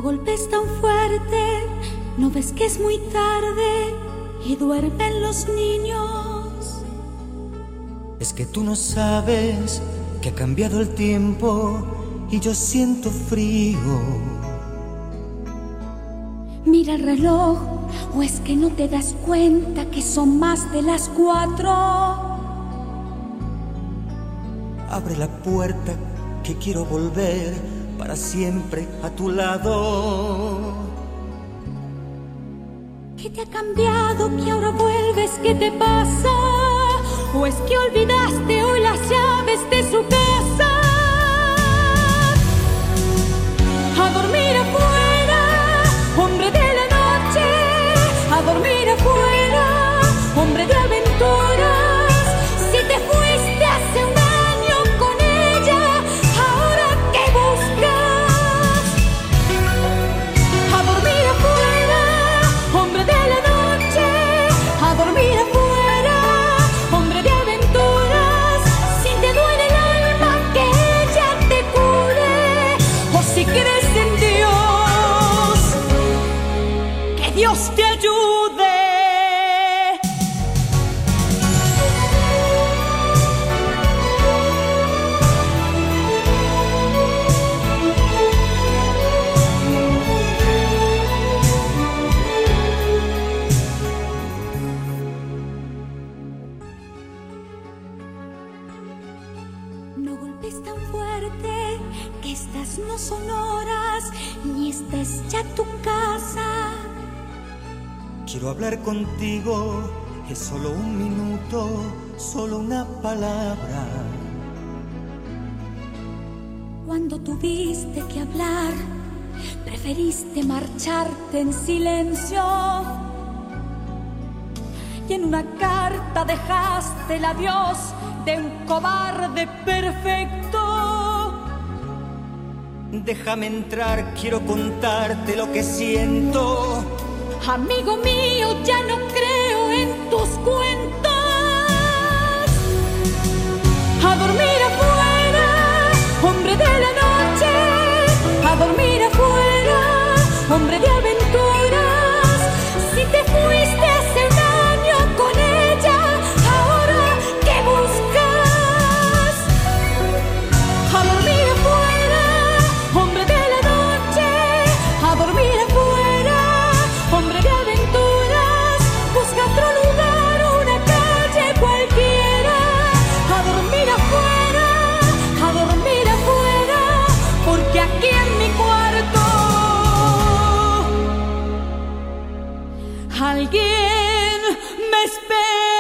golpes tan fuerte, no ves que es muy tarde y duermen los niños. Es que tú no sabes que ha cambiado el tiempo y yo siento frío. Mira el reloj, o es que no te das cuenta que son más de las 4. Abre la puerta que quiero volver para siempre a tu lado. ¿Qué te ha cambiado que ahora vuelves? ¿Qué te pasa? ¿O es que olvidaste hoy las llaves de su casa? A dormir afuera, hombre de la noche. A dormir afuera, hombre de aventuras. Si te fuiste hace un año con ella, ¿ahora qué buscas? A dormir afuera, hombre de la noche. A dormir afuera, hombre de aventuras. Si te duele el alma, que ella te cure. O si crees en Dios, que Dios te ayude. No golpes tan fuerte, que estas no son horas, ni esta es ya tu casa. Quiero hablar contigo, es solo un minuto, solo una palabra. Cuando tuviste que hablar, preferiste marcharte en silencio. Y en una carta dejaste el adiós de un cobarde perfecto. Déjame entrar, quiero contarte lo que siento. Amigo mío, ya no creo en tus cuentos. A dormir afuera, hombre de la noche. A dormir afuera, hombre de aventuras. Si te fuiste hace un año con ella, ¿ahora qué buscas? A dormir afuera, hombre de la noche. A dormir afuera, hombre de aventuras. Busca otro lugar, una calle cualquiera. A dormir afuera, porque aquí en mi cuarto alguien me espera.